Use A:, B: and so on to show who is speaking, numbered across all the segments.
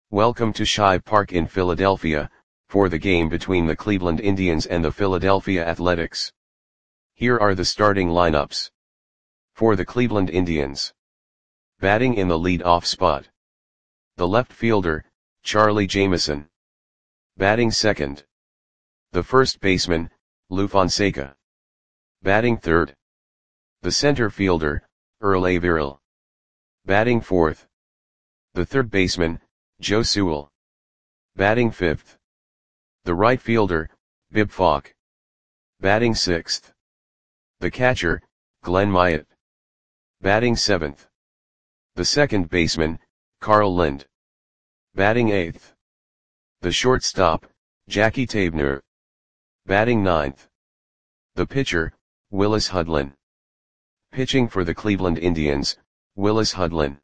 A: Welcome to Shive Park in Philadelphia, for the game between the Cleveland Indians and the Philadelphia Athletics. Here are the starting lineups. For the Cleveland Indians. Batting in the lead-off spot. The left fielder, Charlie Jameson. Batting second. The first baseman, Lou Fonseca. Batting third. The center fielder, Earl Averill. Batting fourth. The third baseman, Joe Sewell. Batting fifth. The right fielder, Bibb Falk. Batting sixth. The catcher, Glenn Myatt. Batting seventh. The second baseman, Carl Lind. Batting eighth. The shortstop, Jackie Tabner. Batting ninth. The pitcher, Willis Hudlin. Pitching for the Cleveland Indians, Willis Hudlin.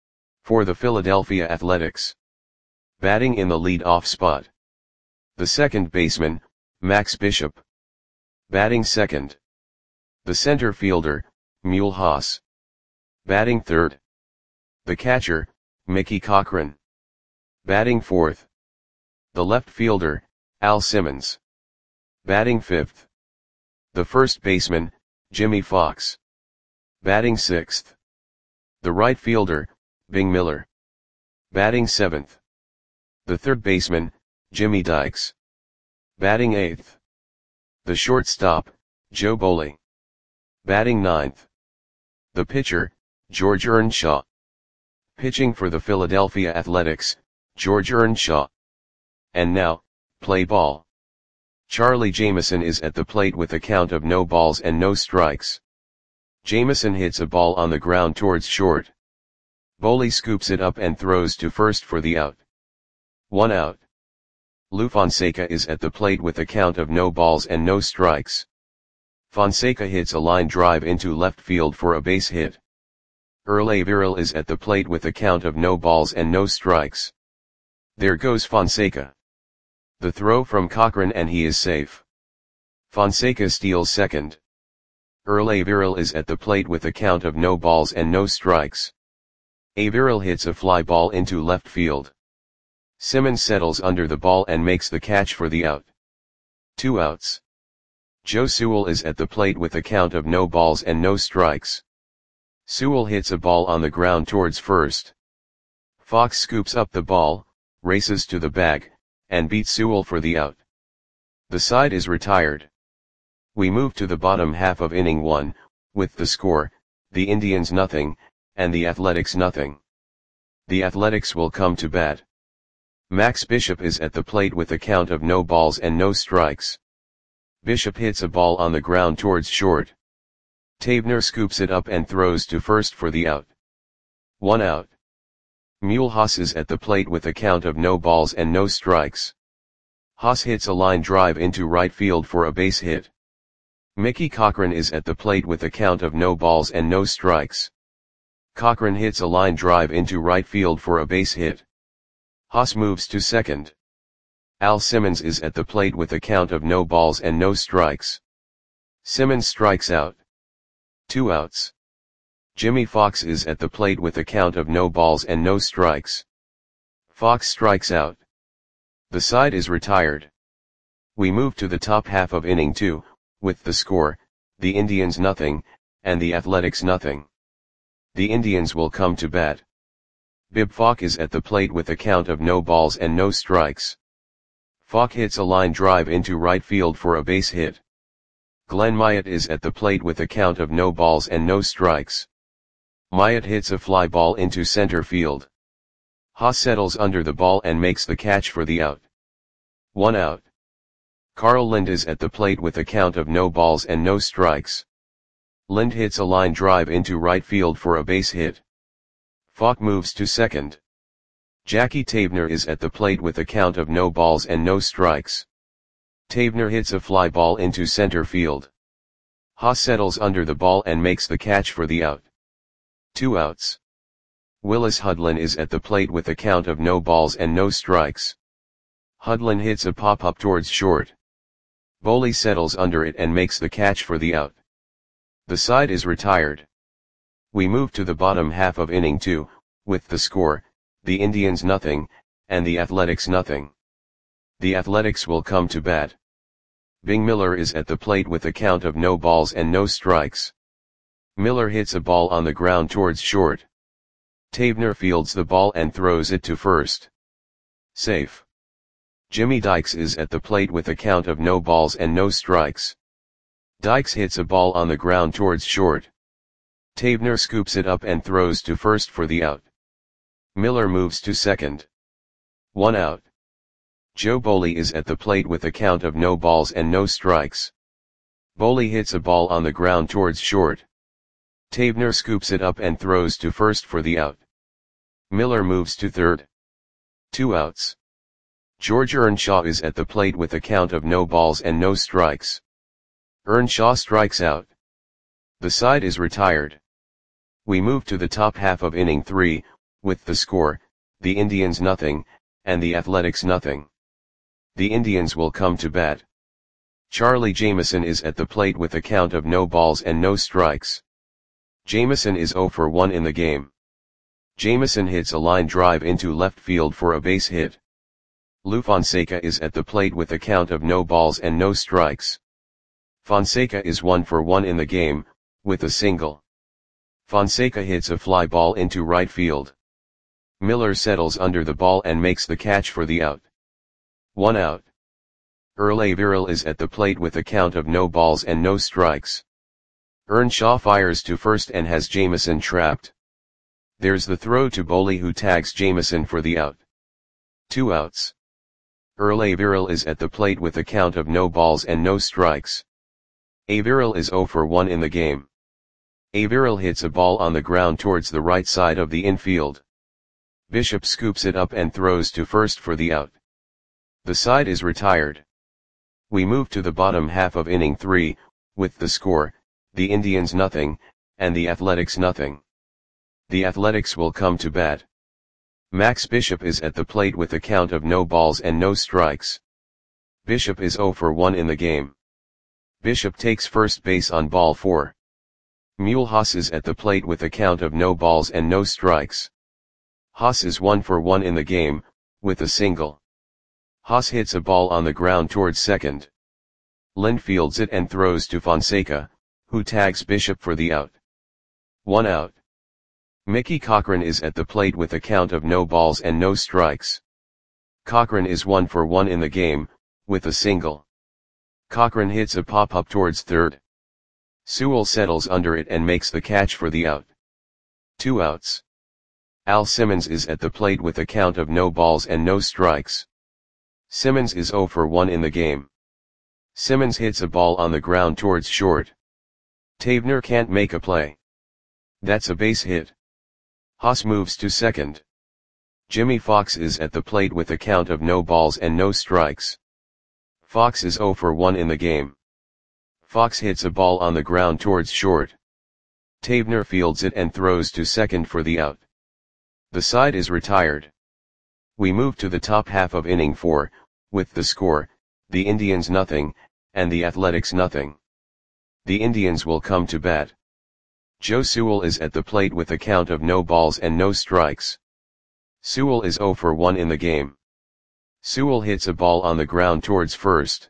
A: For the Philadelphia Athletics. Batting in the lead-off spot. The second baseman, Max Bishop. Batting second. The center fielder, Mule Haas. Batting third. The catcher, Mickey Cochrane. Batting fourth. The left fielder, Al Simmons. Batting fifth. The first baseman, Jimmy Fox. Batting sixth. The right fielder, Bing Miller. Batting seventh. The third baseman, Jimmy Dykes. Batting eighth. The shortstop, Joe Boley. Batting ninth. The pitcher, George Earnshaw. Pitching for the Philadelphia Athletics, George Earnshaw. And now, play ball. Charlie Jameson is at the plate with a count of no balls and no strikes. Jameson hits a ball on the ground towards short. Boley scoops it up and throws to first for the out. 1 out. Lou Fonseca is at the plate with a count of no balls and no strikes. Fonseca hits a line drive into left field for a base hit. Earl Averill is at the plate with a count of no balls and no strikes. There goes Fonseca. The throw from Cochrane and he is safe. Fonseca steals second. Earl Averill is at the plate with a count of no balls and no strikes. Averill hits a fly ball into left field. Simmons settles under the ball and makes the catch for the out. 2 outs. Joe Sewell is at the plate with a count of no balls and no strikes. Sewell hits a ball on the ground towards first. Fox scoops up the ball, races to the bag, and beats Sewell for the out. The side is retired. We move to the bottom half of inning 1, with the score, the Indians nothing, and the Athletics nothing. The Athletics will come to bat. Max Bishop is at the plate with a count of no balls and no strikes. Bishop hits a ball on the ground towards short. Tabner scoops it up and throws to first for the out. 1 out. Mule Haas is at the plate with a count of no balls and no strikes. Haas hits a line drive into right field for a base hit. Mickey Cochrane is at the plate with a count of no balls and no strikes. Cochrane hits a line drive into right field for a base hit. Haas moves to second. Al Simmons is at the plate with a count of no balls and no strikes. Simmons strikes out. 2 outs. Jimmy Fox is at the plate with a count of no balls and no strikes. Fox strikes out. The side is retired. We move to the top half of inning 2, with the score, the Indians nothing, and the Athletics nothing. The Indians will come to bat. Bibb Falk is at the plate with a count of no balls and no strikes. Falk hits a line drive into right field for a base hit. Glenn Myatt is at the plate with a count of no balls and no strikes. Myatt hits a fly ball into center field. Haas settles under the ball and makes the catch for the out. 1 out. Carl Lind is at the plate with a count of no balls and no strikes. Lind hits a line drive into right field for a base hit. Falk moves to second. Jackie Tabner is at the plate with a count of no balls and no strikes. Tabner hits a fly ball into center field. Haas settles under the ball and makes the catch for the out. 2 outs. Willis Hudlin is at the plate with a count of no balls and no strikes. Hudlin hits a pop-up towards short. Boley settles under it and makes the catch for the out. The side is retired. We move to the bottom half of inning 2, with the score, the Indians nothing, and the Athletics nothing. The Athletics will come to bat. Bing Miller is at the plate with a count of no balls and no strikes. Miller hits a ball on the ground towards short. Tavener fields the ball and throws it to first. Safe. Jimmy Dykes is at the plate with a count of no balls and no strikes. Dykes hits a ball on the ground towards short. Tavener scoops it up and throws to first for the out. Miller moves to second. 1 out. Joe Boley is at the plate with a count of no balls and no strikes. Boley hits a ball on the ground towards short. Tavener scoops it up and throws to first for the out. Miller moves to third. 2 outs. George Earnshaw is at the plate with a count of no balls and no strikes. Earnshaw strikes out. The side is retired. We move to the top half of inning 3, with the score, the Indians nothing, and the Athletics nothing. The Indians will come to bat. Charlie Jameson is at the plate with a count of no balls and no strikes. Jameson is 0 for 1 in the game. Jameson hits a line drive into left field for a base hit. Lou Fonseca is at the plate with a count of no balls and no strikes. Fonseca is 1 for 1 in the game, with a single. Fonseca hits a fly ball into right field. Miller settles under the ball and makes the catch for the out. 1 out. Earl Averill is at the plate with a count of no balls and no strikes. Earnshaw fires to first and has Jameson trapped. There's the throw to Boley, who tags Jameson for the out. 2 outs. Earl Averill is at the plate with a count of no balls and no strikes. Averill is 0 for 1 in the game. Averill hits a ball on the ground towards the right side of the infield. Bishop scoops it up and throws to first for the out. The side is retired. We move to the bottom half of inning 3, with the score, the Indians nothing, and the Athletics nothing. The Athletics will come to bat. Max Bishop is at the plate with a count of no balls and no strikes. Bishop is 0 for 1 in the game. Bishop takes first base on ball 4. Mule Haas is at the plate with a count of no balls and no strikes. Haas is 1 for 1 in the game, with a single. Haas hits a ball on the ground towards second. Lind fields it and throws to Fonseca, who tags Bishop for the out. 1 out. Mickey Cochran is at the plate with a count of no balls and no strikes. Cochran is 1 for 1 in the game, with a single. Cochran hits a pop-up towards third. Sewell settles under it and makes the catch for the out. 2 outs. Al Simmons is at the plate with a count of no balls and no strikes. Simmons is 0 for 1 in the game. Simmons hits a ball on the ground towards short. Tavener can't make a play. That's a base hit. Haas moves to second. Jimmy Fox is at the plate with a count of no balls and no strikes. Fox is 0 for 1 in the game. Fox hits a ball on the ground towards short. Tavener fields it and throws to second for the out. The side is retired. We move to the top half of inning 4, with the score, the Indians nothing, and the Athletics nothing. The Indians will come to bat. Joe Sewell is at the plate with a count of no balls and no strikes. Sewell is 0 for 1 in the game. Sewell hits a ball on the ground towards first.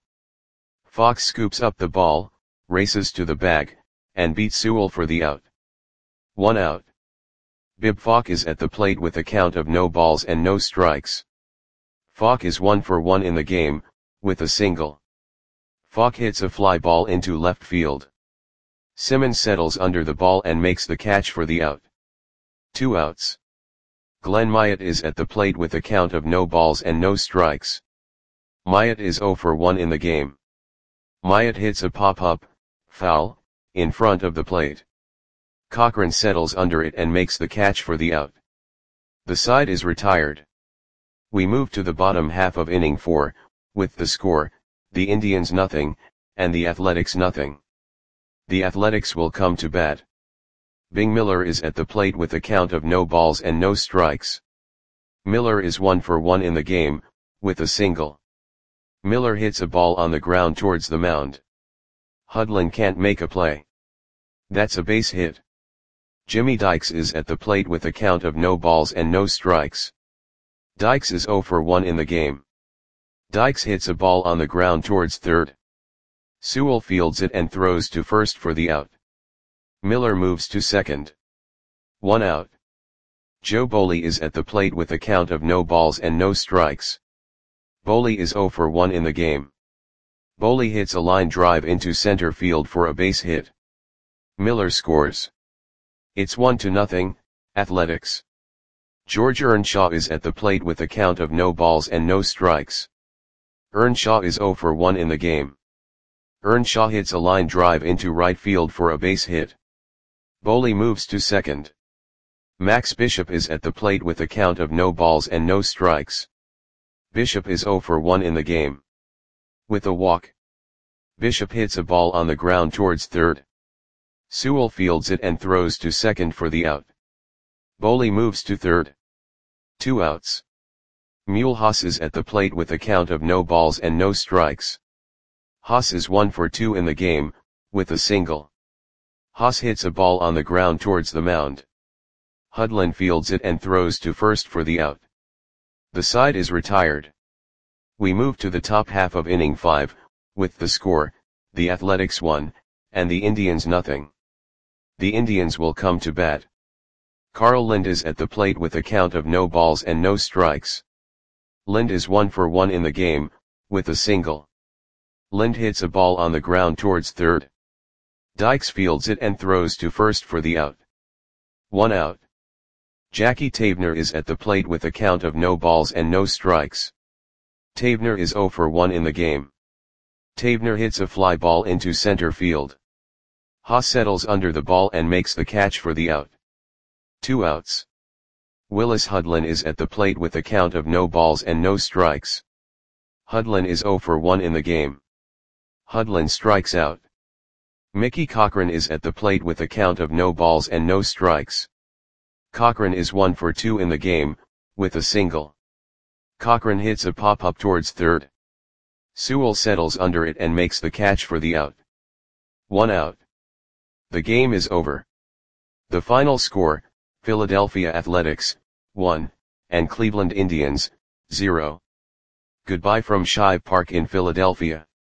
A: Fox scoops up the ball, races to the bag, and beats Sewell for the out. 1 out. Bib Falk is at the plate with a count of no balls and no strikes. Falk is 1 for 1 in the game, with a single. Falk hits a fly ball into left field. Simmons settles under the ball and makes the catch for the out. 2 outs. Glenn Myatt is at the plate with a count of no balls and no strikes. Myatt is 0 for 1 in the game. Myatt hits a pop-up, foul, in front of the plate. Cochran settles under it and makes the catch for the out. The side is retired. We move to the bottom half of inning 4, with the score, the Indians nothing, and the Athletics nothing. The Athletics will come to bat. Bing Miller is at the plate with a count of no balls and no strikes. Miller is 1 for 1 in the game, with a single. Miller hits a ball on the ground towards the mound. Hudlin can't make a play. That's a base hit. Jimmy Dykes is at the plate with a count of no balls and no strikes. Dykes is 0 for 1 in the game. Dykes hits a ball on the ground towards third. Sewell fields it and throws to first for the out. Miller moves to second. 1 out. Joe Boley is at the plate with a count of no balls and no strikes. Boley is 0 for 1 in the game. Boley hits a line drive into center field for a base hit. Miller scores. It's 1-0, Athletics. George Earnshaw is at the plate with a count of no balls and no strikes. Earnshaw is 0 for 1 in the game. Earnshaw hits a line drive into right field for a base hit. Boley moves to second. Max Bishop is at the plate with a count of no balls and no strikes. Bishop is 0 for 1 in the game. With a walk, Bishop hits a ball on the ground towards third. Sewell fields it and throws to second for the out. Boley moves to third. 2 outs. Mulhouse is at the plate with a count of no balls and no strikes. Haas is 1 for 2 in the game, with a single. Haas hits a ball on the ground towards the mound. Hudlin fields it and throws to first for the out. The side is retired. We move to the top half of inning 5, with the score, the Athletics 1, and the Indians 0. The Indians will come to bat. Carl Lind is at the plate with a count of no balls and no strikes. Lind is 1 for 1 in the game, with a single. Lind hits a ball on the ground towards third. Dykes fields it and throws to first for the out. 1 out. Jackie Tavener is at the plate with a count of no balls and no strikes. Tavener is 0 for 1 in the game. Tavener hits a fly ball into center field. Haas settles under the ball and makes the catch for the out. 2 outs. Willis Hudlin is at the plate with a count of no balls and no strikes. Hudlin is 0 for 1 in the game. Hudlin strikes out. Mickey Cochran is at the plate with a count of no balls and no strikes. Cochran is 1 for 2 in the game, with a single. Cochran hits a pop-up towards third. Sewell settles under it and makes the catch for the out. 1 out. The game is over. The final score, Philadelphia Athletics, 1, and Cleveland Indians, 0. Goodbye from Shive Park in Philadelphia.